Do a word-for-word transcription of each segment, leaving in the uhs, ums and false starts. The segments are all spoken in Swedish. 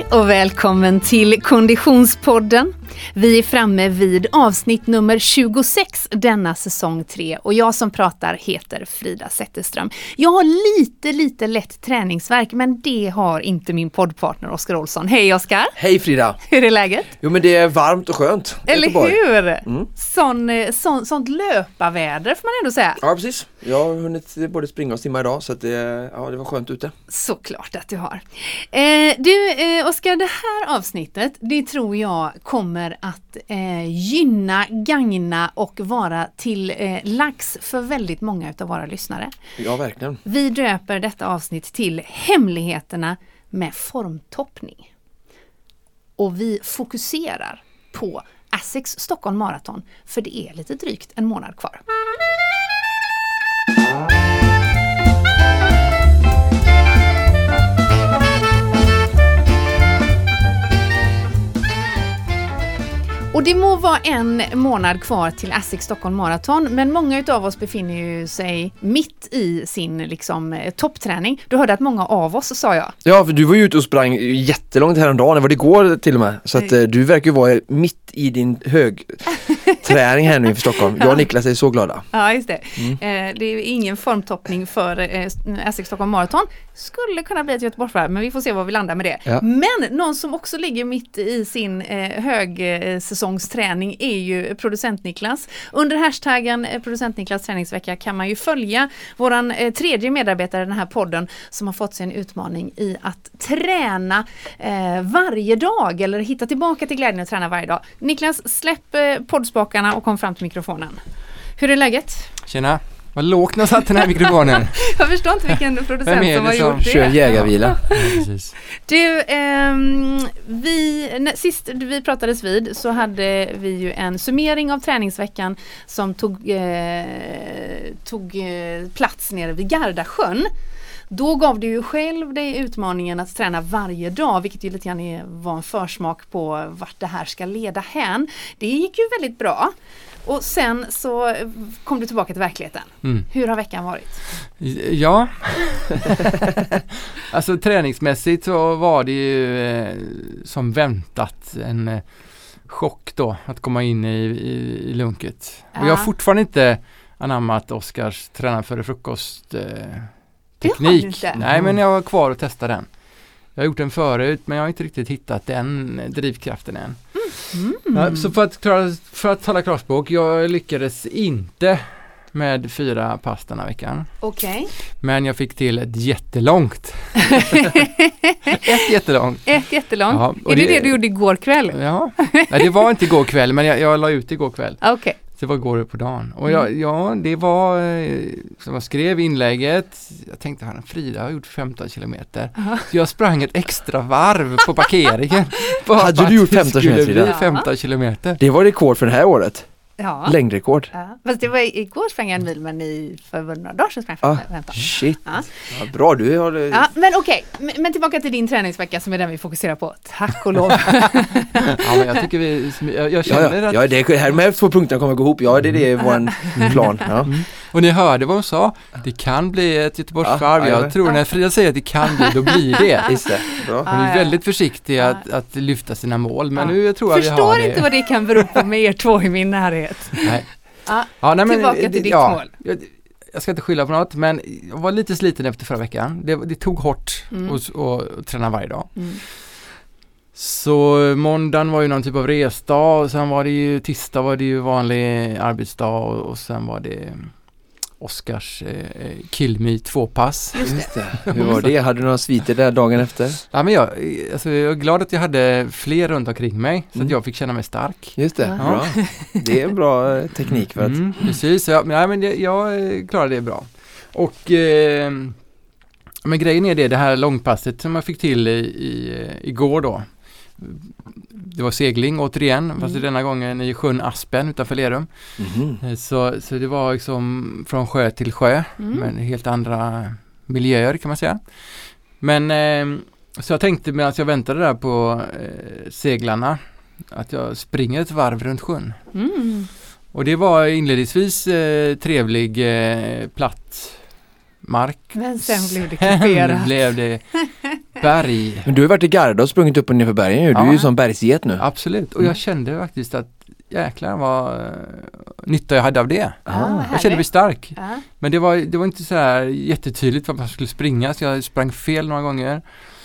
och välkommen till Konditionspodden. Vi är framme vid avsnitt nummer tjugosex denna säsong tre och jag som pratar heter Frida Zetterström. Jag har lite, lite lätt träningsverk, men det har inte min poddpartner Oskar Olsson. Hej Oskar! Hej Frida! Hur är läget? Jo men det är varmt och skönt. Eller Göteborg. hur? Mm. Sån, sån, sånt löparväder får man ändå säga. Ja precis, jag har hunnit både springa och simma idag så att det, ja, det var skönt ute. Såklart att du har. Eh, du eh, Oskar, det här avsnittet, det tror jag kommer att eh, gynna, gagna och vara till eh, lax för väldigt många av våra lyssnare. Ja verkligen. Vi döper detta avsnitt till hemligheterna med formtoppning. Och vi fokuserar på Asics Stockholm Marathon, för det är lite drygt en månad kvar. Och det må vara en månad kvar till Asics Stockholm Marathon, men många av oss befinner ju sig mitt i sin liksom, toppträning. Du hörde att många av oss, sa jag. Ja, för du var ju ute och sprang jättelångt häromdagen, det var det igår till och med. Så att eh, du verkar ju vara mitt i din högträning här nu inför Stockholm. Jag och Niklas är så glada. Ja, just det. Mm. Eh, det är ingen formtoppning för eh, Asics Stockholm Marathon. Skulle kunna bli ett Göteborgsvarv, men vi får se var vi landar med det. Ja. Men någon som också ligger mitt i sin eh, högsäsongsträning är ju producent Niklas. Under hashtaggen eh, producent Niklas träningsvecka kan man ju följa våran eh, tredje medarbetare i den här podden som har fått sig en utmaning i att träna eh, varje dag eller hitta tillbaka till glädjen att träna varje dag. Niklas, släpp eh, poddspakarna och kom fram till mikrofonen. Hur är läget? Tjena, vad lågt när jag satt den här mikrofonen. Jag förstår inte vilken producent som har som gjort det. kör jägarvila. Ja, precis. Du, ehm, vi, när, sist vi pratades vid så hade vi ju en summering av träningsveckan som tog, eh, tog eh, plats nere vid Gardasjön. Då gav du ju själv dig utmaningen att träna varje dag, vilket ju lite grann är, var en försmak på vart det här ska leda hän. Det gick ju väldigt bra. Och sen så kom du tillbaka till verkligheten. Mm. Hur har veckan varit? Ja, alltså träningsmässigt så var det ju eh, som väntat en eh, chock då att komma in i, i, i lunket. Ja. Och jag har fortfarande inte anammat Oskars träna före frukost eh, teknik. Nej, men jag var kvar och testade den. Jag har gjort den förut, men jag har inte riktigt hittat den drivkraften än. Mm. Ja, så för att, klara, för att tala klarspråk, jag lyckades inte med fyra pass den här veckan. Okej. Okay. Men jag fick till ett jättelångt. ett jättelångt. Ett jättelångt. Ja, är det, det det du gjorde igår kväll? Ja. Nej, det var inte igår kväll, men jag, jag la ut igår kväll. Okej. Okay. Det var igår på dagen. Och jag, ja, det var som jag skrev inlägget. Jag tänkte att Frida har gjort femton kilometer. Uh-huh. Så jag sprang ett extra varv på parkeringen. Hade du gjort femton kilometer? Ja. femton kilometer. Det var rekord för det här året. Ja. Längdrekord. Ja. Fast det var igår sprang en mil, men i för några dagar sedan sprang ah, femton. Shit. Ja. Ja, bra, du har det. Ja, men okej. Okay. Men tillbaka till din träningsvecka som är den vi fokuserar på. Tack och lov. Ja, men jag tycker vi... Jag, jag känner ja, ja. att... Ja, det här med två punkterna kommer gå ihop. Ja, det, det är vår plan. Ja. Mm. Och ni hörde vad hon sa. Det kan bli ett Göteborgsvarv. Ja, jag tror när Frida säger att det kan bli, då blir det. Just det. Bra. Hon är väldigt försiktig att, att lyfta sina mål. Men ja. nu jag tror jag vi har det. Förstår inte vad det kan bero på med er två i min närhet. Nej. Ja, ja, nej, men, tillbaka till ditt ja, mål. Jag, jag ska inte skylla på något, men jag var lite sliten efter förra veckan. Det, det tog hårt mm. att och, och träna varje dag. Mm. Så måndagen var ju någon typ av resdag och sen var det ju tisdag var det ju vanlig arbetsdag och, och sen var det Oskars eh, Kill Me tvåpass. Just det. Hur var det? Hade du några sviter där dagen efter? Ja, men jag, alltså, jag är glad att jag hade fler runt omkring mig så mm. att jag fick känna mig stark. Just det, ja. Bra. Det är en bra teknik för att... Mm, precis, ja, men, ja, men det, jag klarade det bra. Och eh, men grejen är det, det här långpasset som jag fick till i, i, igår då. Det var segling återigen, mm. fast denna gången i sjön Aspen utanför Lerum. Mm. Så, så det var liksom från sjö till sjö, mm. men helt andra miljöer kan man säga. Men eh, så jag tänkte medan jag väntade där på eh, seglarna att jag springer ett varv runt sjön. Mm. Och det var inledningsvis eh, trevlig eh, platt mark. Men sen blev det kuperat. blev det berg. Men du har varit i Garda och sprungit upp och ner för bergen ju. Du Ja. är ju som bergsget nu. Absolut, och jag kände faktiskt att jäklar vad uh, nytta jag hade av det. Ah, Jag kände mig stark. Ja. Men det var, det var inte så här jättetydligt vad man skulle springa, så jag sprang fel några gånger.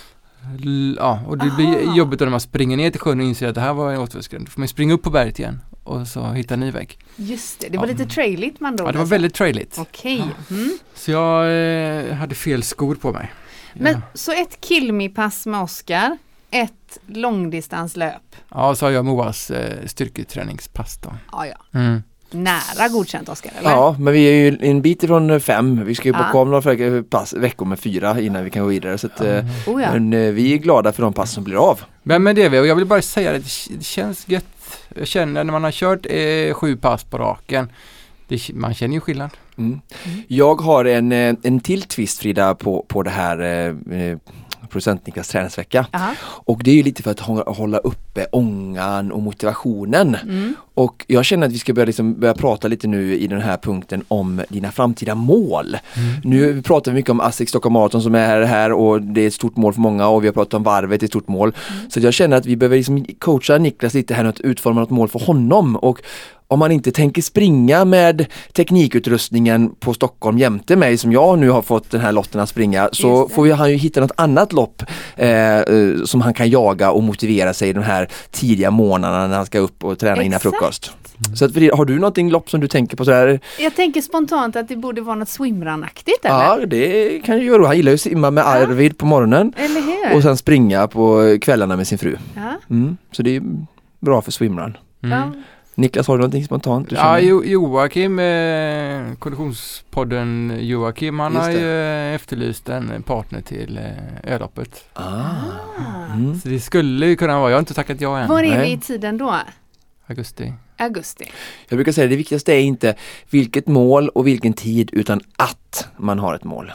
L- ja, och det Aha. blir jobbigt när man springer ner till sjön och inser att det här var en återvändsgränd. Då får man springa upp på berget igen och så hitta en ny väg. Just det, det var Ja. lite trailigt man då. Ja, det var alltså. väldigt trailigt. Okej. Mm. Så jag eh, hade fel skor på mig. Men Ja. så ett Kilmi-pass med Oskar, ett långdistanslöp. Ja, så har jag Moas eh, styrketräningspass då. Ja, ja. Mm. Nära godkänt, Oskar, eller? Ja, men vi är ju en bit ifrån fem. Vi ska ju bocka Ja. om några pass, veckor med fyra innan vi kan gå vidare. Så att, eh, Oh, ja. men eh, vi är glada för de pass som blir av. Men med det, och jag vill bara säga att det känns gött. Jag känner när man har kört eh, sju pass på raken, det, man känner ju skillnad. Mm. Jag har en, eh, en till twist, Frida, på, på det här eh, eh, Procent Niklas träningsvecka. Aha. Och det är ju lite för att hå- hålla uppe ångan och motivationen. Mm. Och jag känner att vi ska börja, liksom, börja prata lite nu i den här punkten om dina framtida mål. Mm. Nu pratar vi mycket om ASSIQ Stockholm Marathon som är här och det är ett stort mål för många, och vi har pratat om varvet, det är ett stort mål. Mm. Så jag känner att vi behöver liksom coacha Niklas lite här, att utforma något mål för honom. Och om man inte tänker springa med teknikutrustningen på Stockholm jämte mig, som jag nu har fått den här lotten att springa, så Just det. får vi, han ju hitta något annat lopp eh, eh, som han kan jaga och motivera sig de här tidiga månaderna när han ska upp och träna innan Exakt. frukost. Så att, Frida, har du någonting lopp som du tänker på sådär? Jag tänker spontant att det borde vara något swimrun-aktigt, eller? Ja, det kan ju vara. Han gillar ju att simma med Arvid på morgonen Eller hur? och sen springa på kvällarna med sin fru. Ja. Mm. Så det är bra för swimrun. Mm. Ja. Niklas, har du någonting spontant? Du Ja, känner? jo, Joakim, eh, konditionspodden Joakim, han Just har ju eh, efterlyst en partner till eh, öloppet. Ah. Ah. Mm. Så det skulle ju kunna vara, jag har inte tackat ja än. Var är Nej. vi i tiden då? Augusti. Augusti. Jag brukar säga att det viktigaste är inte vilket mål och vilken tid, utan att man har ett mål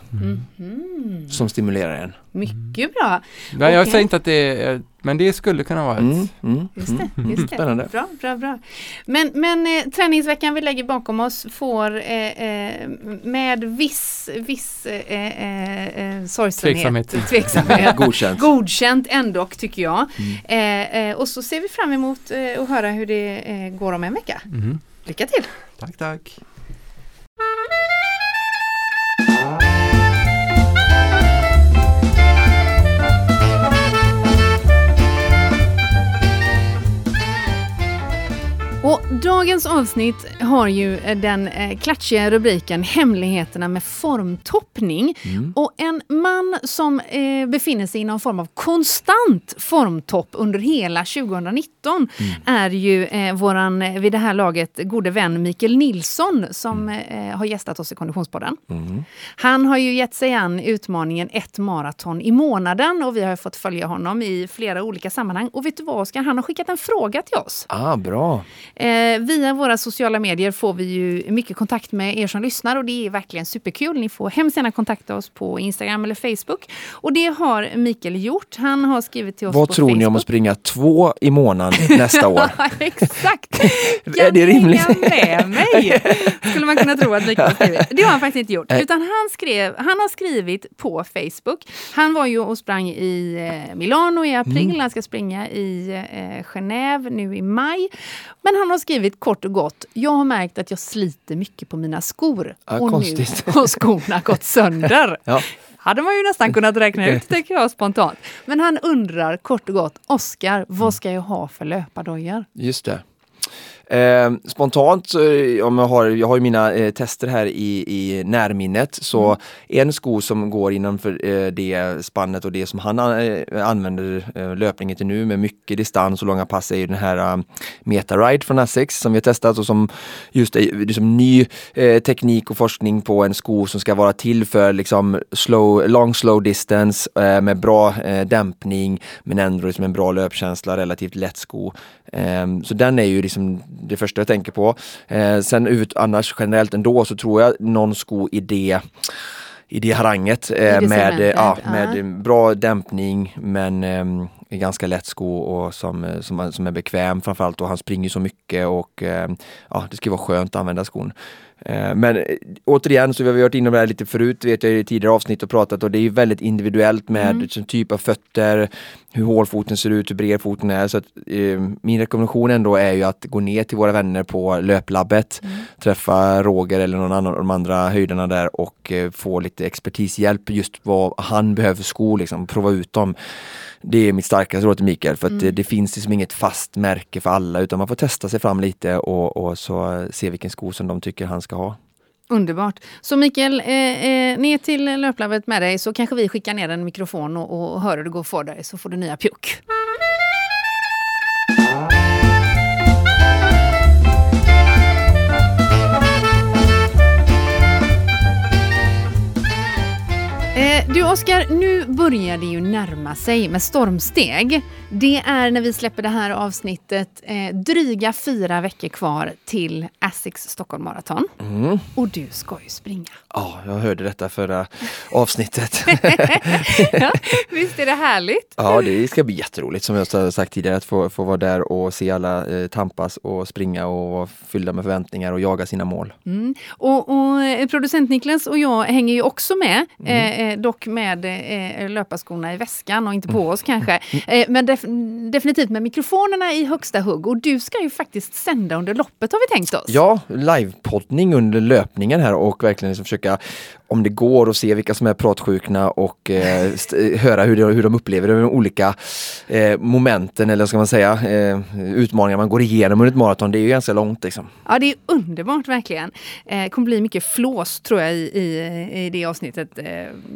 Mhm. som stimulerar en. Mycket bra. Nej, jag Okej. säger inte att det är, men det skulle kunna vara ett. Mm. Mm. Just det, Mm. just det. Spännande. Bra, bra, bra. Men, men eh, träningsveckan vi lägger bakom oss får eh, eh, med viss, viss eh, eh, eh, sorgsenhet, Tveksamhet. tveksamhet. Godkänt. Godkänt ändå, tycker jag. Eh, eh, och så ser vi fram emot eh, att höra hur det eh, går om en vecka. Mhm. Lycka till! Tack, tack. Och dagens avsnitt har ju eh, den eh, klatschiga rubriken Hemligheterna med formtoppning. Mm. Och en man som eh, befinner sig i någon form av konstant formtopp under hela tjugonitton är ju eh, våran, eh, vid det här laget, gode vän Mikael Nilsson som eh, har gästat oss i Konditionspodden. Mm. Han har ju gett sig an utmaningen ett maraton i månaden och vi har fått följa honom i flera olika sammanhang. Och vet du vad, Oskar? Han har skickat en fråga till oss. Ah, bra. Eh, via våra sociala medier får vi ju mycket kontakt med er som lyssnar och det är verkligen superkul. Ni får hemskt gärna kontakta oss på Instagram eller Facebook. Och det har Mikael gjort. Han har skrivit till oss Vad på tror Facebook. ni om att springa två i månaden nästa år? Exakt! Är det rimligt? Kan ni hänga med mig? Skulle man kunna tro att Mikael har skrivit. Det har han faktiskt inte gjort. Nej. Utan han, skrev, han har skrivit på Facebook. Han var ju och sprang i eh, Milano i april. Mm. Han ska springa i eh, Genève nu i maj. Men han har skrivit kort och gott: jag har märkt att jag sliter mycket på mina skor. Ja, och konstigt. nu har skorna gått sönder. Ja. Hade man ju nästan kunnat räkna ut, tycker jag spontant. Men han undrar kort och gott: Oskar, vad ska jag ha för löpardojor? Just det. Eh, spontant, eh, om jag har, jag har ju mina eh, tester här i, i närminnet, så Mm. en sko som går innanför eh, det spannet och det som han eh, använder eh, löpningen till nu med mycket distans och långa pass är ju den här uh, Meta-Ride från ASSIQ som vi har testat och som just är liksom ny eh, teknik och forskning på en sko som ska vara till för liksom slow, long slow distance eh, med bra eh, dämpning men ändå liksom en bra löpkänsla, relativt lätt sko. Eh, så den är ju liksom det första jag tänker på. Eh, sen ut, annars generellt ändå så tror jag någon sko i det i det haranget eh, det med, segmentet, ja, ja. med bra dämpning men eh, en ganska lätt sko och som, som, som är bekväm framförallt, och han springer så mycket och eh, ja, det ska vara skönt att använda skon. Men återigen, så vi har varit inne på det här lite förut, vet jag i tidigare avsnitt och pratat, och det är ju väldigt individuellt med mm. typ av fötter, hur hålfoten ser ut, hur bred foten är. Så att, eh, min rekommendation ändå är ju att gå ner till våra vänner på löplabbet, mm. träffa Roger eller någon annan av de andra höjderna där och eh, få lite expertishjälp just vad han behöver för skor, liksom, prova ut dem. Det är mitt starkaste råd till Mikael, för att mm. det, det finns liksom inget fast märke för alla, utan man får testa sig fram lite och, och så se vilken sko som de tycker han ska ha. Underbart. Så Mikael, eh, eh, ner till löplabbet med dig, så kanske vi skickar ner en mikrofon och, och hör hur det går för dig, så får du nya pjuck. Du Oskar, nu börjar det ju närma sig med stormsteg. Det är när vi släpper det här avsnittet eh, dryga fyra veckor kvar till Asics Stockholm Marathon. Mm. Och du ska ju springa. Ja, jag hörde detta förra avsnittet. Ja, visst är det härligt? Ja, det ska bli jätteroligt, som jag har sagt tidigare, att få, få vara där och se alla eh, tampas och springa och vara fyllda med förväntningar och jaga sina mål. Mm. Och, och producent Niklas och jag hänger ju också med, mm. eh, dock med eh, löparskorna i väskan och inte på oss kanske. Eh, men def- definitivt med mikrofonerna i högsta hugg. Och du ska ju faktiskt sända under loppet, har vi tänkt oss. Ja, livepoddning under löpningen här och verkligen liksom försöka, om det går, att se vilka som är pratsjukna och eh, st- höra hur de, hur de upplever de olika eh, momenten, eller ska man säga, eh, utmaningar man går igenom under ett maraton. Det är ju ganska långt liksom. Ja, det är underbart verkligen. Eh, kommer bli mycket flås, tror jag, i, i, i det avsnittet. Eh,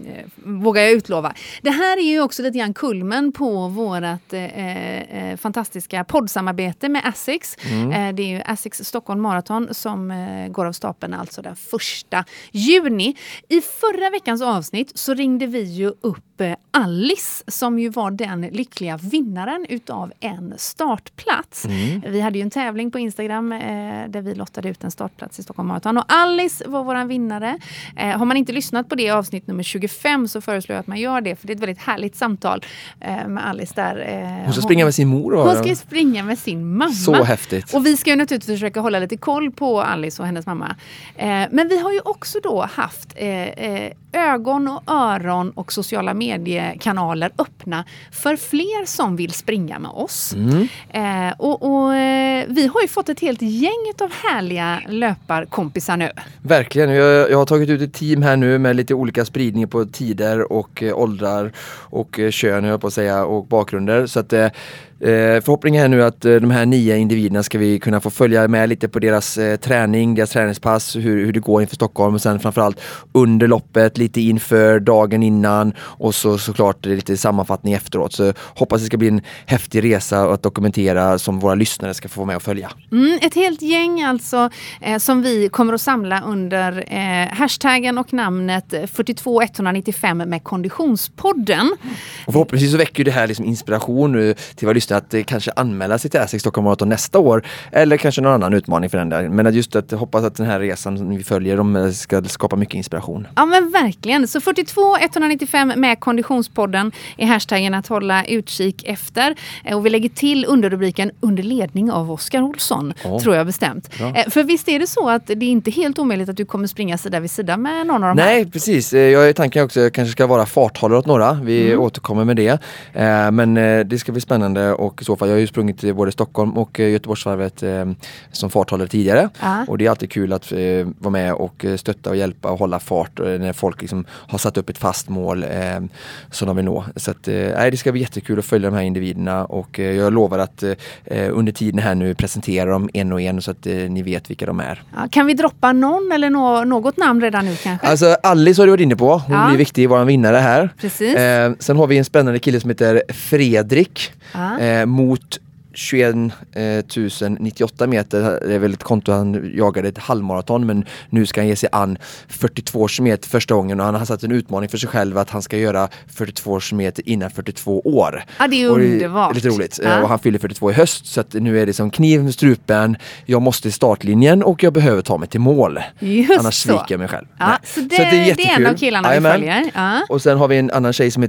vågar jag utlova. Det här är ju också lite grann kulmen på vårat eh, eh, fantastiska poddsamarbete med Asics. Mm. Eh, det är ju Asics Stockholm Marathon som eh, går av stapeln alltså den första juni. I förra veckans avsnitt så ringde vi ju upp eh, Alice, som ju var den lyckliga vinnaren utav en startplats. Mm. Vi hade ju en tävling på Instagram eh, där vi lottade ut en startplats i Stockholm Marathon, och Alice var våran vinnare. Eh, har man inte lyssnat på det avsnitt nummer tjugofem, så föreslår jag att man gör det, för det är ett väldigt härligt samtal eh, med Alice där. Eh, hon ska springa med sin mor. Och hon ska springa med sin mamma. Så häftigt. Och vi ska ju naturligtvis försöka hålla lite koll på Alice och hennes mamma. Eh, men vi har ju också då haft eh, eh, ögon och öron och sociala mediekanaler öppna för fler som vill springa med oss. Mm. Eh, och och eh, vi har ju fått ett helt gäng av härliga löparkompisar nu. Verkligen. Jag, jag har tagit ut ett team här nu med lite olika spridning på tider och eh, åldrar och eh, kön, jag på att säga, och bakgrunder. Så att eh, förhoppningen är nu att eh, de här nio individerna ska vi kunna få följa med lite på deras eh, träning, deras träningspass, hur, hur det går inför Stockholm, och sen framförallt under loppet, lite inför, dagen innan, och så såklart lite sammanfattning efteråt. Så hoppas det ska bli en häftig resa att dokumentera som våra lyssnare ska få med och följa. Mm, ett helt gäng alltså eh, som vi kommer att samla under eh, hashtaggen och namnet fyrtiotvå etthundranittiofem med Konditionspodden. Och förhoppningsvis så väcker det här liksom inspiration nu till våra lyssnare att eh, kanske anmäla sig till Asics Stockholm Marathon nästa år, eller kanske någon annan utmaning för den där. Men att just att hoppas att den här resan som vi följer de ska skapa mycket inspiration. Ja, men verkligen. Så fyrtiotvå etthundranittiofem med Konditionspodden är hashtaggen att hålla utkik efter. Och vi lägger till underrubriken under ledning av Oskar Olsson, oh. tror jag bestämt. Ja. För visst är det så att det är inte helt omöjligt att du kommer springa sida vid sida med någon av de här? Nej, precis. Jag är tanken också att jag kanske ska vara farthållare åt några. Vi mm. återkommer med det. Men det ska bli spännande, och i så fall, jag har ju sprungit till både Stockholm och Göteborgsvarvet som farthållare tidigare. Ah. Och det är alltid kul att vara med och stötta och hjälpa och hålla fart när folk liksom har satt upp ett fast mål eh, som de vill nå. Så att, eh, det ska bli jättekul att följa de här individerna, och eh, jag lovar att eh, under tiden här nu presentera dem en och en så att eh, ni vet vilka de är. Ja, kan vi droppa någon eller nå- något namn redan nu kanske? Alltså Alice har du varit inne på. Hon ja. blir viktig, vår vinnare här. Precis. Eh, sen har vi en spännande kille som heter Fredrik ja. eh, mot tjugoett tusen nittioåtta meter. Det är väl ett konto, han jagade ett halvmaraton, men nu ska han ge sig an fyrtiotvå kilometer första gången, och han har satt en utmaning för sig själv att han ska göra fyrtiotvå kilometer innan fyrtiotvå år. Ja, det är underbart. Det är lite roligt. Ja. Och han fyller fyrtiotvå i höst, så att nu är det som kniv med strupen. Jag måste i startlinjen och jag behöver ta mig till mål. Just Annars så. sviker jag mig själv. Ja, så det, så det är jättekul. Det är en av killarna vi följer. Ja. Och sen har vi en annan tjej som heter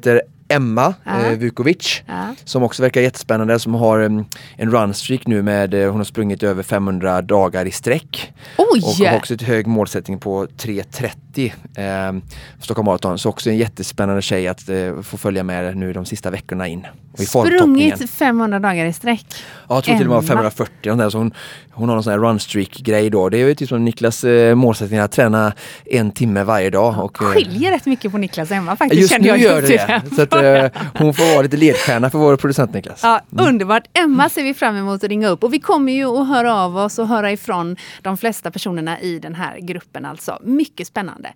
Emma Ja. eh, Vukovic Ja. som också verkar jättespännande, som har en, en runstreak nu med, eh, hon har sprungit över femhundra dagar i sträck. Oj! Och har också ett hög målsättning på tre trettio eh, Stockholm Marathon. Så också en jättespännande tjej att eh, få följa med nu de sista veckorna in. Och i formtoppningen. Sprungit femhundra dagar i sträck. Ja, jag tror till och med Emma. femhundrafyrtio. Där, så hon, hon har någon sån här runstreak-grej då. Det är ju typ som Niklas eh, målsättning att träna en timme varje dag. Och, eh, Skiljer rätt mycket på Niklas och Emma faktiskt. just känner nu jag gör det just det. Så att, eh, hon får vara lite ledstjärna för vår producent Niklas. Ja, underbart. Emma ser vi fram emot att ringa upp. Och vi kommer ju att höra av oss och höra ifrån de flesta personerna i den här gruppen alltså. Mycket spännande.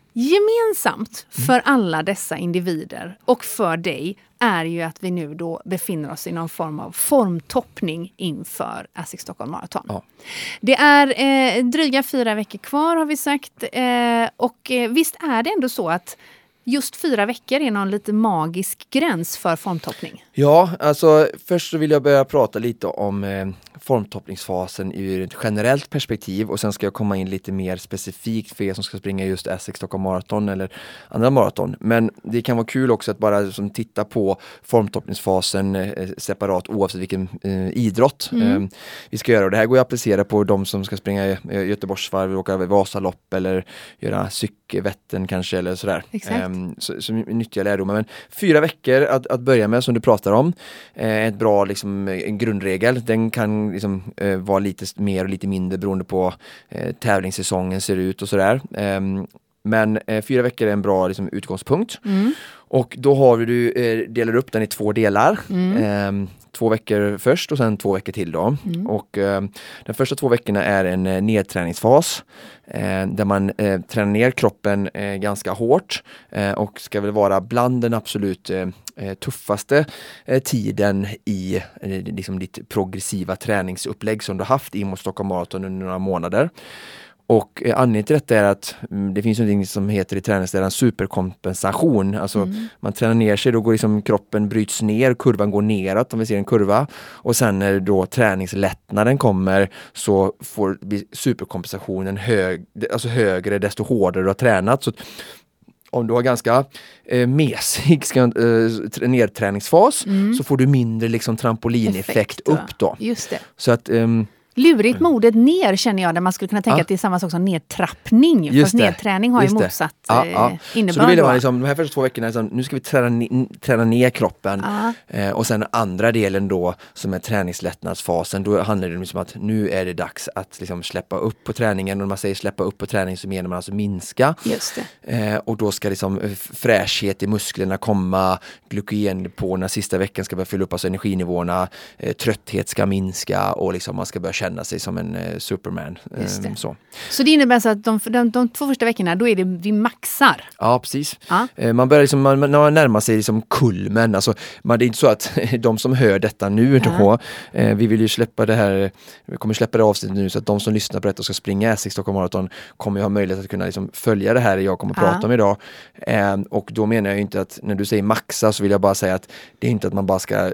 Gemensamt för alla dessa individer och för dig är ju att vi nu då befinner oss i någon form av formtoppning inför Asics Stockholm Marathon. Ja. Det är eh, dryga fyra veckor kvar har vi sagt eh, och eh, visst är det ändå så att just fyra veckor är någon lite magisk gräns för formtoppning. Ja, alltså först så vill jag börja prata lite om eh, formtoppningsfasen ur ett generellt perspektiv och sen ska jag komma in lite mer specifikt för er som ska springa just Asics Stockholm Marathon eller andra maraton. Men det kan vara kul också att bara som, titta på formtoppningsfasen eh, separat oavsett vilken eh, idrott mm. eh, vi ska göra. Och det här går ju att applicera på de som ska springa eh, Göteborgsvarv, åka Vasalopp eller göra cykelvätten kanske eller sådär. Exakt. Eh, så, så nyttiga lärdomar. Men fyra veckor att, att börja med som du pratar om. Eh, ett bra liksom, en grundregel. Den kan liksom, eh, vara lite mer och lite mindre beroende på eh, tävlingssäsongen ser ut och sådär. Eh, men eh, fyra veckor är en bra liksom, utgångspunkt. Mm. Och då har du, eh, delar upp den i två delar. Mm. Eh, två veckor först och sen två veckor till då. Mm. Och eh, de första två veckorna är en eh, nedträningsfas eh, där man eh, tränar ner kroppen eh, ganska hårt eh, och ska väl vara bland den absolut eh, tuffaste eh, tiden i eh, liksom ditt progressiva träningsupplägg som du haft in mot Stockholm Marathon under några månader. Och eh, anledningen till detta är att mm, det finns något som heter i träningsläran superkompensation. Alltså Mm. man tränar ner sig, då går liksom kroppen bryts ner, kurvan går neråt om vi ser en kurva. Och sen när då träningslättnaden kommer så får superkompensationen hög, alltså högre desto hårdare du har tränat. Så om du har ganska eh, mesig ska, eh, nedträningsfas Mm. så får du mindre liksom trampolineffekt Effekt, va? upp då. Just det. Så att ehm, Lurigt modet ner känner jag, där man skulle kunna tänka Ja. att det är samma sak som nedtrappning. Just Fast det. nedträning har Just ju det. motsatt Ja, eh, ja. innebörd. Så då vill då. man liksom, de här första två veckorna, liksom, nu ska vi träna, ne- träna ner kroppen. Ja. Eh, och sen andra delen då, som är träningslättnadsfasen, då handlar det om liksom att nu är det dags att liksom släppa upp på träningen. Och när man säger släppa upp på träning så menar man alltså minska. Just det. Eh, och då ska liksom eh, fräschhet i musklerna komma, glykogen på när sista veckan ska börja fylla upp, alltså energinivåerna, eh, trötthet ska minska och liksom man ska börja känna sig som en eh, Superman. Eh, Just det. så. Så det innebär så att de, de, de två första veckorna, då är det vi maxar. Ja, precis. Ja. Eh, Man börjar liksom, man, när man närmar sig liksom kulmen, alltså, man, det är inte så att de som hör detta nu då, Ja. eh, vi vill ju släppa det här, vi kommer släppa det avsnittet nu så att de som lyssnar på detta och ska springa Asics Stockholm Marathon kommer ju ha möjlighet att kunna liksom följa det här jag kommer att Ja. prata om idag. Eh, och då menar jag ju inte att, när du säger maxa så vill jag bara säga att det är inte att man bara ska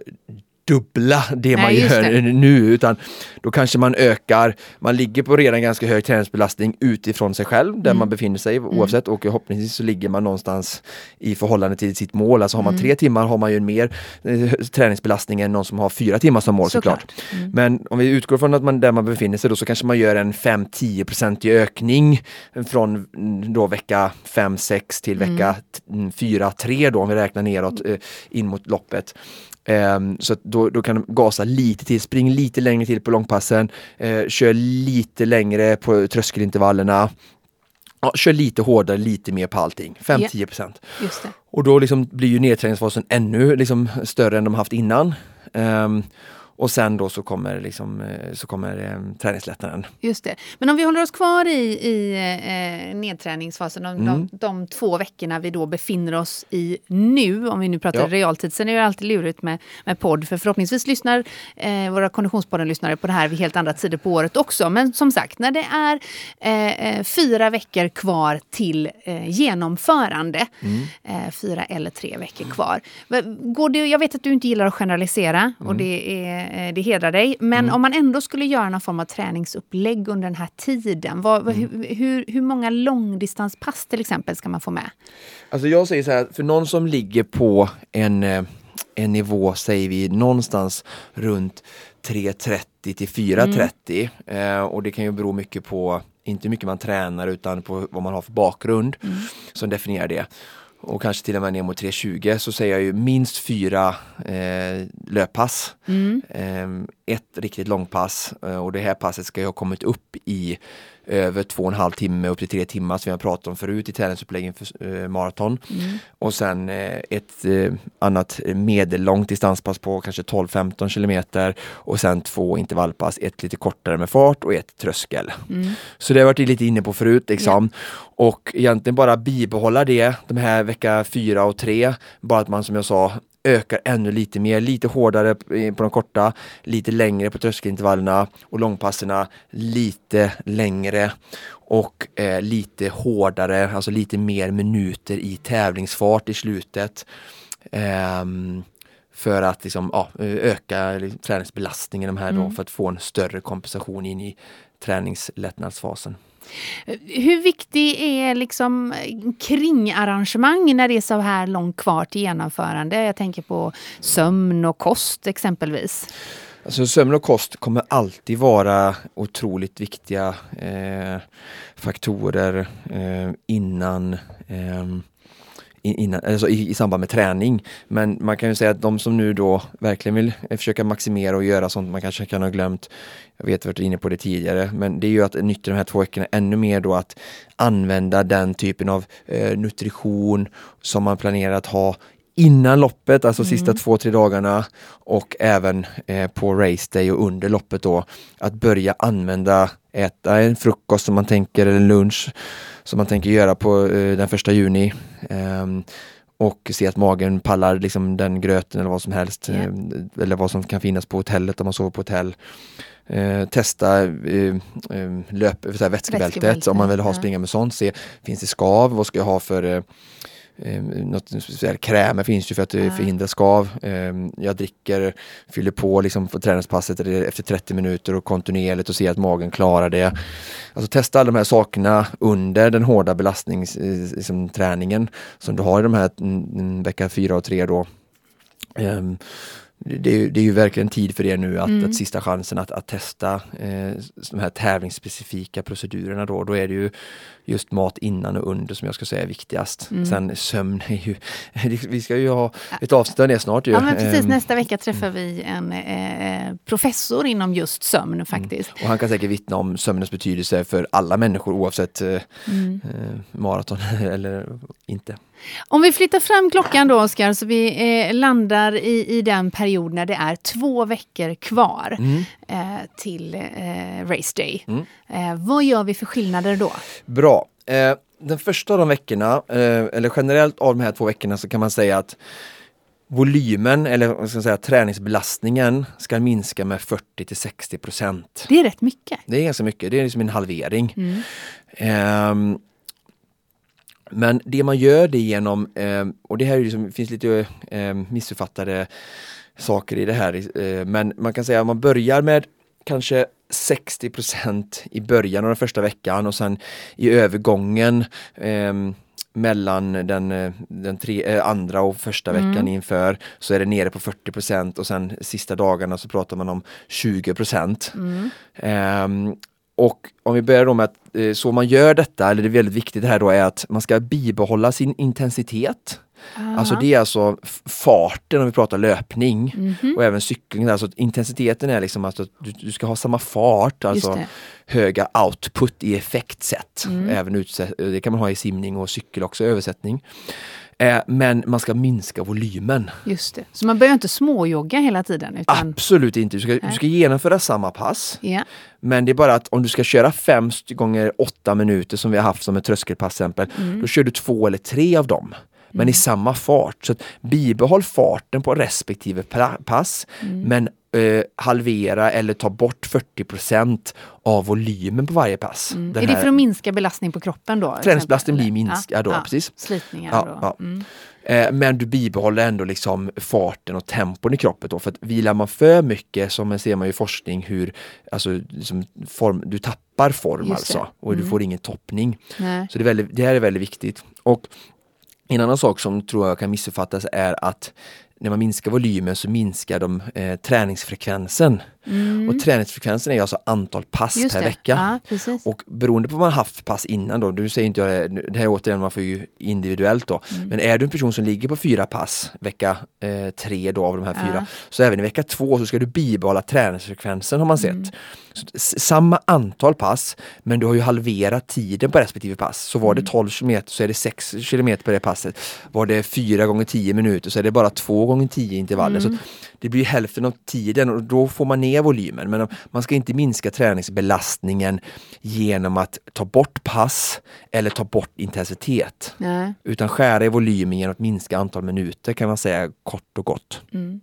dubbla det man Nej, just gör det. nu, utan då kanske man ökar, man ligger på redan ganska hög träningsbelastning utifrån sig själv där Mm. man befinner sig oavsett och förhoppningsvis så ligger man någonstans i förhållande till sitt mål. Alltså har man Mm. tre timmar har man ju en mer eh, träningsbelastning än någon som har fyra timmar som mål såklart. Såklart. Mm. Men om vi utgår från att man där man befinner sig då så kanske man gör en fem till tio procent i ökning från mm, då vecka fem sex till vecka fyra tre då om vi räknar neråt eh, in mot loppet. Um, så att då, då kan du gasa lite till, spring lite längre till på långpassen, uh, kör lite längre på tröskelintervallerna, ja, kör lite hårdare, lite mer på allting, fem till tio procent. Just det. Och då liksom blir ju nedträningsfasen ännu liksom större än de haft innan. Um, och sen då så kommer, liksom, eh, så kommer um, träningslättnaden. Just det. Men om vi håller oss kvar i, i eh, nedträningsfasen, de, Mm. de, de två veckorna vi då befinner oss i nu, om vi nu pratar Ja. realtid. Sen är det alltid lurigt med, med podd, för förhoppningsvis lyssnar eh, våra Konditionspodden-lyssnare på det här vid helt andra tider på året också. Men som sagt, när det är eh, fyra veckor kvar till eh, genomförande, Mm. eh, fyra eller tre veckor kvar. Går det, jag vet att du inte gillar att generalisera, och det är eh, det hedrar dig. Men Mm. om man ändå skulle göra någon form av träningsupplägg under den här tiden, vad, vad, Mm. hur, hur, hur många långdistanspass till exempel ska man få med? Alltså jag säger så här, för någon som ligger på en, eh, en nivå, säger vi, någonstans runt tre trettio till fyra trettio. Mm. Eh, och det kan ju bero mycket på, inte hur mycket man tränar utan på vad man har för bakgrund Mm. som definierar det. Och kanske till och med ner mot tre tjugo, så säger jag ju minst fyra eh, löppass. Mm. Eh, ett riktigt långpass, eh, och det här passet ska ju ha kommit upp i över två och en halv timme upp till tre timmar som vi har pratat om förut i träningsuppläggen för eh, maraton. Mm. Och sen eh, ett eh, annat medellångt distanspass på kanske tolv femton kilometer och sen två intervallpass, ett lite kortare med fart och ett tröskel. Mm. Så det har jag varit lite inne på förut liksom. Yeah. Och egentligen bara bibehålla det de här vecka fyra och tre, bara att man som jag sa ökar ännu lite mer, lite hårdare på de korta, lite längre på tröskelintervallerna och långpasserna lite längre och eh, lite hårdare, alltså lite mer minuter i tävlingsfart i slutet. Ehm, för att liksom, ja, öka träningsbelastningen de här då, Mm. för att få en större kompensation in i träningslättnadsfasen. Hur viktig är liksom kringarrangemang när det är så här långt kvar till genomförande? Jag tänker på sömn och kost exempelvis. Alltså sömn och kost kommer alltid vara otroligt viktiga eh, faktorer eh, innan eh, Innan, alltså i, i samband med träning. Men man kan ju säga att de som nu då verkligen vill försöka maximera och göra sånt man kanske kan ha glömt, jag vet att jag varit inne på det tidigare, men det är ju att nyttja de här två veckorna ännu mer då att använda den typen av eh, nutrition som man planerar att ha innan loppet, alltså mm. sista två, tre dagarna och även eh, på race day och under loppet då, att börja använda, äta en frukost som man tänker, eller en lunch som man tänker göra på eh, den första juni eh, och se att magen pallar liksom den gröten eller vad som helst yeah. eh, eller vad som kan finnas på hotellet om man sover på hotell. Eh, testa eh, eh, löp, så här, vätskebältet om man vill ha ja. springa med sånt, se finns det skav, vad ska jag ha för eh, Eh, något speciellt, krämer finns ju för att ja. förhindra skav. Eh, jag dricker, fyller på liksom på träningspasset efter trettio minuter och kontinuerligt och ser att magen klarar det. Alltså testa alla de här sakerna under den hårda belastningsträningen liksom, träningen som du har i de här mm, vecka fyra och tre då. Eh, Det är, ju, det är ju verkligen tid för er nu att, mm. att sista chansen att, att testa eh, de här tävlingsspecifika procedurerna då. Då är det ju just mat innan och under som jag ska säga är viktigast. Mm. Sen sömn är ju, vi ska ju ha ett avsnitt av det snart ju. Ja men precis, nästa vecka träffar vi en eh, professor inom just sömn faktiskt. Mm. Och han kan säkert vittna om sömnens betydelse för alla människor oavsett eh, mm. eh, maraton eller inte. Om vi flyttar fram klockan då, Oskar, så vi eh, landar i, i den period när det är två veckor kvar mm. eh, till eh, race day. Mm. Eh, vad gör vi för skillnader då? Bra. Eh, den första av de veckorna, eh, eller generellt av de här två veckorna, så kan man säga att volymen, eller vad ska jag säga, träningsbelastningen ska minska med fyrtio till sextio procent. Det är rätt mycket. Det är ganska mycket. Det är liksom en halvering. Mm. Eh, Men det man gör det genom, eh, och det här är liksom, finns lite eh, missuppfattade saker i det här, eh, men man kan säga att man börjar med kanske sextio procent i början av den första veckan och sen i övergången eh, mellan den, den tre, eh, andra och första veckan mm. inför så är det nere på fyrtio procent och sen sista dagarna så pratar man om tjugo procent. Mm. Eh, Och om vi börjar då med att eh, så man gör detta, eller det är väldigt viktigt här då, är att man ska bibehålla sin intensitet. Aha. Alltså det är alltså farten om vi pratar löpning mm-hmm. och även cykling. Alltså intensiteten är liksom att du, du ska ha samma fart, alltså höga output i effektsätt. Mm. Även utsätt, det kan man ha i simning och cykel också, översättning. Eh, men man ska minska volymen. Just det. Så man börjar inte småjogga hela tiden? Utan... Absolut inte. Du ska, du ska genomföra samma pass. Yeah. Men det är bara att om du ska köra fem gånger åtta minuter som vi har haft som ett tröskelpass exempel, mm. då kör du två eller tre av dem. men Mm. i samma fart. Så att bibehåll farten på respektive pra- pass, Mm. men eh, halvera eller ta bort fyrtio procent av volymen på varje pass. Mm. Den Är det här för att minska belastning på kroppen då? träningsbelasten blir Exempel, eller? minskad då, ja, precis. Slitningar Ja, då. ja. Mm. Eh, men du bibehåller ändå liksom farten och tempon i kroppen då, för att vilar man för mycket, som ser man ju i forskning hur alltså, liksom form, du tappar form Just det. alltså och Mm. du får ingen toppning. Nej. Så det, är väldigt, det här är väldigt viktigt. Och en annan sak som tror jag kan missuppfattas är att när man minskar volymen så minskar de eh, träningsfrekvensen. Mm. Och träningsfrekvensen är alltså antal pass Just per det. vecka. Ja, precis. Och beroende på vad man haft pass innan då, du säger inte jag det, det här är återigen man får ju individuellt då, Mm. men är du en person som ligger på fyra pass vecka eh, tre då av de här fyra, Ja. så även i vecka två så ska du bibehålla träningsfrekvensen har man sett. Mm. Så, s- samma antal pass, men du har ju halverat tiden på respektive pass. Så var det Mm. tolv kilometer så är det sex kilometer på det passet. Var det fyra gånger tio minuter så är det bara två gånger tio intervaller. Mm. Så det blir hälften av tiden och då får man ner volymen. Men man ska inte minska träningsbelastningen genom att ta bort pass eller ta bort intensitet. Nej. Utan skära i volymen genom att minska antal minuter, kan man säga kort och gott. Mm.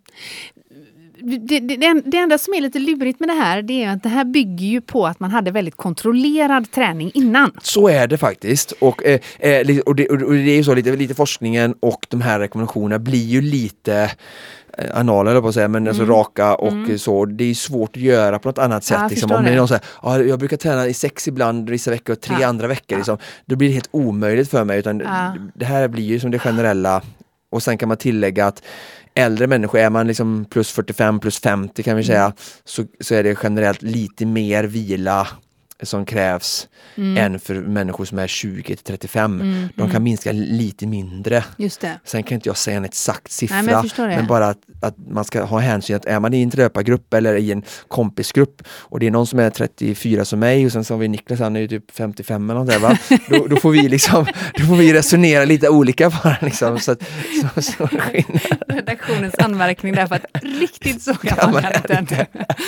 Det, det, det, det enda som är lite lurigt med det här, det är att det här bygger ju på att man hade väldigt kontrollerad träning innan. Så är det faktiskt. Och, eh, eh, li- och, det, och det är ju så, lite, lite forskningen och de här rekommendationerna blir ju lite eh, anala, eller på att säga, men alltså Mm. raka och Mm. så. Det är svårt att göra på något annat sätt. Ja, jag liksom. förstår Om det är det. någon så här, ja, jag brukar träna i sex ibland vissa veckor och tre Ja. andra veckor. Ja. Liksom. Då blir det helt omöjligt för mig. Utan Ja. det här blir ju som det generella. Och sen kan man tillägga att äldre människor, är man liksom plus fyrtiofem, plus femtio kan vi säga, Mm. så, så är det generellt lite mer vila som krävs Mm. än för människor som är tjugo till trettiofem. Mm, De kan mm. minska lite mindre. Just det. Sen kan inte jag säga en exakt siffra, Nej, men jag förstår det. men bara att, att man ska ha hänsyn att är man i en löpargrupp eller i en kompisgrupp och det är någon som är trettiofyra som mig och sen så har vi Niklas, han är ju typ femtiofem eller något där, va? Då, då får vi liksom då får vi resonera lite olika bara liksom, så att så, så skillnad. Redaktionens anmärkning där, för att riktigt så gammal är det inte.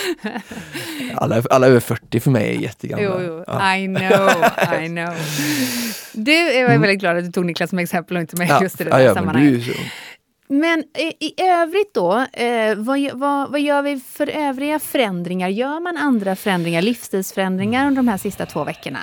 alla, alla över fyrtio för mig är jättegamla. Jo, jo. Ja. I know, I know. Du är jag väldigt glad att du tog Niklas som exempel och inte mig just i det ja, där ja, men sammanhanget. du är ju så. Men i, i övrigt då, eh, vad, vad, vad gör vi för övriga förändringar? Gör man andra förändringar, livsstilsförändringar under de här sista två veckorna?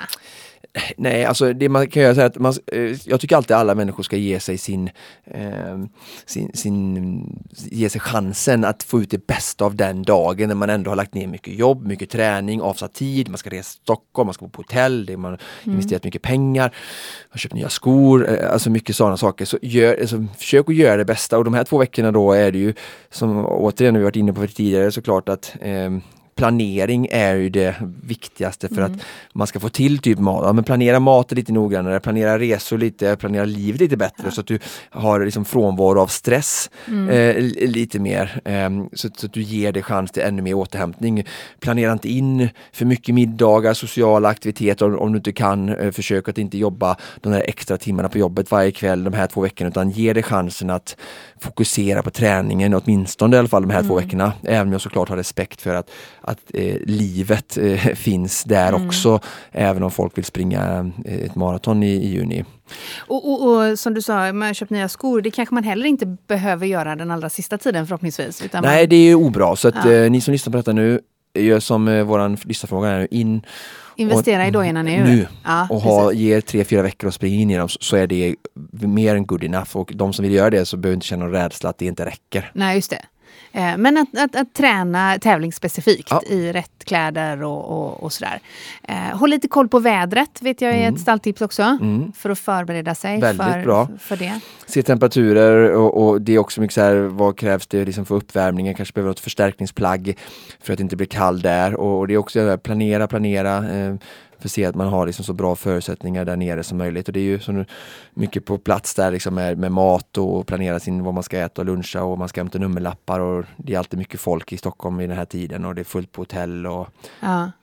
Nej, alltså det man kan göra så att man, eh, jag tycker alltid alla människor ska ge sig sin, eh, sin, sin ge sig chansen att få ut det bästa av den dagen när man ändå har lagt ner mycket jobb, mycket träning, avsatt tid, man ska resa till Stockholm, man ska bo på hotell, det man har Mm. investerat mycket pengar, har köpt nya skor, eh, alltså mycket sådana saker. Så gör, alltså, försök att göra det bästa, och de här två veckorna då är det ju, som återigen vi varit inne på tidigare, såklart att eh, planering är ju det viktigaste för Mm. att man ska få till typ mat. Ja, men planera maten lite noggrannare, planera resor lite, planera livet lite bättre, Ja. så att du har liksom frånvaro av stress Mm. eh, li- lite mer. Eh, så, så att du ger dig chans till ännu mer återhämtning. Planera inte in för mycket middagar, sociala aktiviteter om, om du inte kan. Eh, försök att inte jobba de här extra timmarna på jobbet varje kväll de här två veckorna, utan ge dig chansen att fokusera på träningen, åtminstone i alla fall de här Mm. två veckorna. Även om jag såklart har respekt för att att eh, livet eh, finns där Mm. också, även om folk vill springa eh, ett maraton i, i juni. Och, och, och som du sa, man har köpt nya skor, det kanske man heller inte behöver göra den allra sista tiden förhoppningsvis. Utan Nej, man, det är ju obra, så att Ja. eh, ni som lyssnar på detta nu, gör som eh, våran lyssnarfråga är nu, in investera och, i dojorna nu. nu Ja, och ha, precis. ge tre, fyra veckor och springa in i dem, så, så är det mer än good enough, och de som vill göra det så behöver inte känna någon rädsla att det inte räcker. Nej, just det. Eh, Men att, att, att träna tävlingsspecifikt Ja. i rätt kläder och, och, och sådär. Eh, håll lite koll på vädret, vet jag är Mm. ett stalltips också. Mm. För att förbereda sig Väldigt för, bra. för det. Se temperaturer, och, och det är också mycket så här, vad krävs det liksom för uppvärmningen, kanske behöver något förstärkningsplagg för att det inte blir kall där, och, och det är också det här, planera, planera eh, för att se att man har liksom så bra förutsättningar där nere som möjligt, och det är ju så mycket på plats där liksom med, med mat och planera sin, vad man ska äta och luncha, och man ska hämta nummerlappar, och det är alltid mycket folk i Stockholm i den här tiden och det är fullt på hotell och Ja.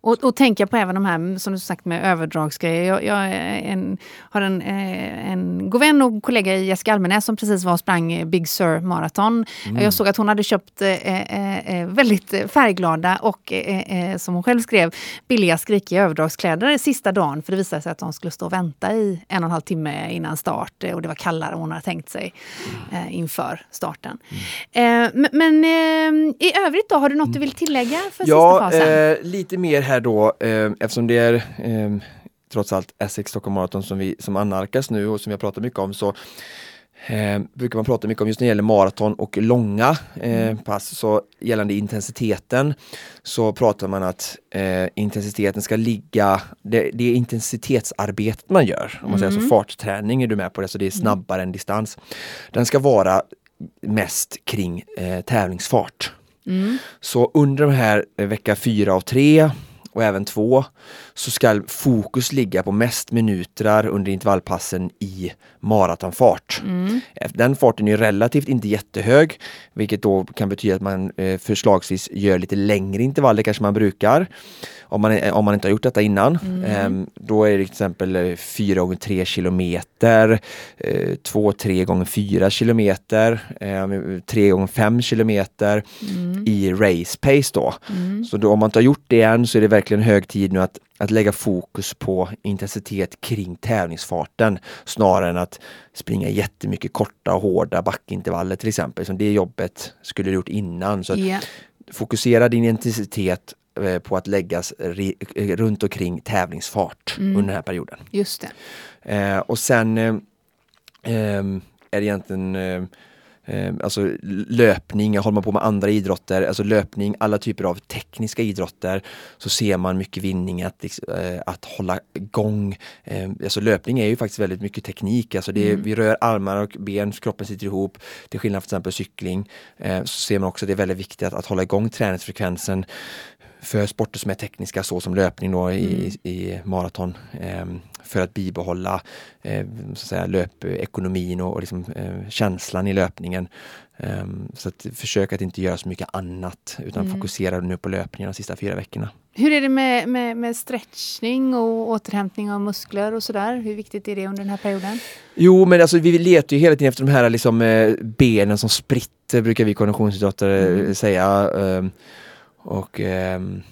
Och, och tänka på även de här, som du sagt, med överdragsgrejer. Jag, jag en, har en, en god vän och kollega i Jessica Almenäs som precis var och sprang Big Sur Marathon. Mm. Jag såg att hon hade köpt eh, eh, väldigt färgglada och eh, som hon själv skrev, billiga skrikiga överdragskläder sista dagen. För det visade sig att de skulle stå och vänta i en och en halv timme innan start. Och det var kallare än hon hade tänkt sig eh, inför starten. Mm. Eh, men men eh, i övrigt då, har du något du vill tillägga för ja, sista fasen? Eh, lite mer här då, eh, eftersom det är eh, trots allt Essex Stockholm Marathon som, vi, som annalkas nu och som vi har pratat mycket om, så eh, brukar man prata mycket om just när det gäller maraton och långa eh, pass. Så gällande intensiteten så pratar man att eh, intensiteten ska ligga, det, det är intensitetsarbetet man gör. Om man mm. säger så, fartträning är du med på det, så det är snabbare mm. än distans. Den ska vara mest kring eh, tävlingsfart. Mm. Så under de här eh, vecka fyra av tre och även två så ska fokus ligga på mest minuter under intervallpassen i maratonfart. Mm. Den farten är relativt inte jättehög, vilket då kan betyda att man eh, förslagsvis gör lite längre intervaller kanske man brukar. Om man, om man inte har gjort detta innan. Mm. Eh, då är det till exempel fyra gånger tre kilometer, eh, två tre gånger fyra kilometer, eh, tre gånger fem kilometer mm. i race pace då. Mm. Så då, om man inte har gjort det än, så är det verkligen hög tid nu att, att lägga fokus på intensitet kring tävlingsfarten snarare än att springa jättemycket korta och hårda backintervaller till exempel. Som det jobbet skulle du gjort innan. Så att yeah. fokusera din intensitet på att läggas ri- runt omkring tävlingsfart mm. under den här perioden. Just det. Eh, och sen eh, är det egentligen eh, alltså löpning, håller man på med andra idrotter, alltså löpning, alla typer av tekniska idrotter, så ser man mycket vinning att, att hålla igång. Alltså löpning är ju faktiskt väldigt mycket teknik, alltså det är, mm. vi rör armar och ben, kroppen sitter ihop, till skillnad från till exempel cykling, så ser man också att det är väldigt viktigt att, att hålla igång träningsfrekvensen för sporter som är tekniska, så som löpning då i, mm. i maraton, eh, för att bibehålla eh, så att säga, löpekonomin och, och liksom, eh, känslan i löpningen. Eh, så att försök att inte göra så mycket annat, utan mm. fokusera nu på löpningen de sista fyra veckorna. Hur är det med, med, med stretchning och återhämtning av muskler och sådär? Hur viktigt är det under den här perioden? Jo, men alltså vi letar ju hela tiden efter de här liksom, eh, benen som spritter, brukar vi konditionsidrottare mm. säga. Eh, Och um,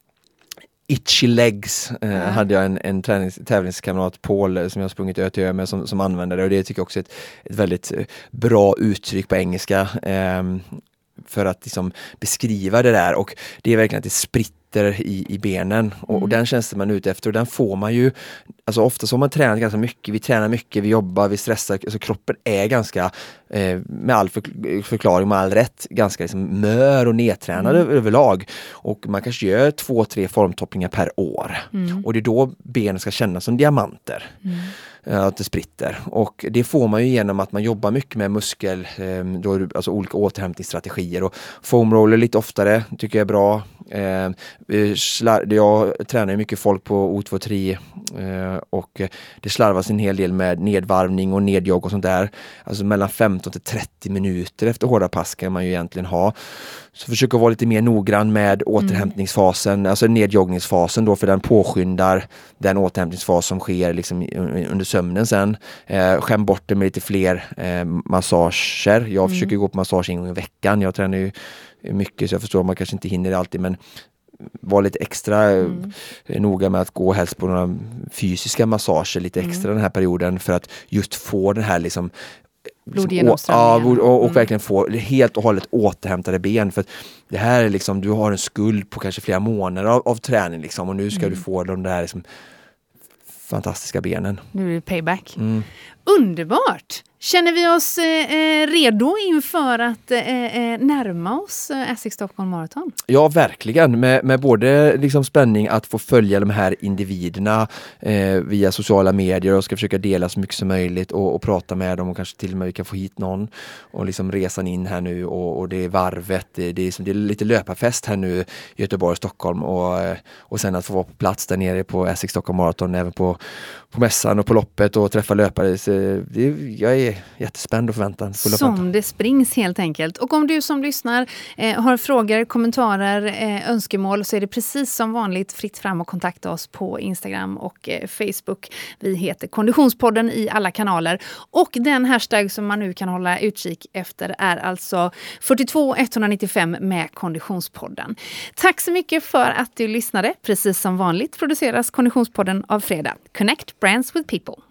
itchy legs uh, mm. hade jag en, en tränings, tävlingskamrat, Paul, som jag har sprungit ö till ö med, som, som använder det. Och det tycker jag också är ett, ett väldigt bra uttryck på engelska um, för att liksom beskriva det där. Och det är verkligen att det spritter i, i benen. Och, mm. och den känslan man är ute efter. Och den får man ju, alltså ofta så har man tränat ganska mycket. Vi tränar mycket, vi jobbar, vi stressar. Alltså kroppen är ganska, eh, med all för, förklaring, med all rätt, ganska liksom mör och nedtränad mm. överlag. Och man kanske gör två, tre formtoppningar per år. Mm. Och det är då benen ska kännas som diamanter. Mm. Att det spritter. Och det får man ju genom att man jobbar mycket med muskel, då, alltså olika återhämtningsstrategier, och foam roller lite oftare tycker jag är bra. Jag tränar ju mycket folk på O två tre och det slarvas en hel del med nedvarvning och nedjogg och sånt där. Alltså mellan femton till trettio minuter efter hårda pass kan man ju egentligen ha. Så försök att vara lite mer noggrann med återhämtningsfasen, mm. alltså nedjoggningsfasen då, för den påskyndar den återhämtningsfas som sker liksom under sömnen sen. Eh, skäm bort det med lite fler eh, massager. Jag mm. försöker gå på massage en gång i veckan. Jag tränar ju mycket, så jag förstår att man kanske inte hinner det alltid, men var lite extra mm. noga med att gå helst på några fysiska massager lite extra mm. den här perioden, för att just få den här liksom blodgenomströmningen. Ja, och, och mm. verkligen få helt och hållet återhämtade ben, för att det här är liksom, du har en skuld på kanske flera månader av, av träning liksom, och nu ska mm. du få de där liksom fantastiska benen. Nu är det payback. Mm. Underbart! Känner vi oss eh, redo inför att eh, närma oss eh, Essex Stockholm Marathon? Ja, verkligen. Med, med både liksom spänning att få följa de här individerna eh, via sociala medier, och ska försöka dela så mycket som möjligt och, och prata med dem, och kanske till och med vi kan få hit någon, och liksom resan in här nu, och, och det är varvet, det, det, är som, det är lite löparfest här nu i Göteborg och Stockholm, och, och sen att få vara på plats där nere på Essex Stockholm Marathon, även på, på mässan och på loppet, och träffa löpare. Så det, jag är är jättespänd och förväntan. Som det springs helt enkelt. Och om du som lyssnar eh, har frågor, kommentarer, eh, önskemål så är det precis som vanligt fritt fram och kontakta oss på Instagram och eh, Facebook. Vi heter Konditionspodden i alla kanaler. Och den hashtag som man nu kan hålla utkik efter är alltså fyrtiotvå etthundranittiofem med Konditionspodden. Tack så mycket för att du lyssnade. Precis som vanligt produceras Konditionspodden av Fredag. Connect Brands with People.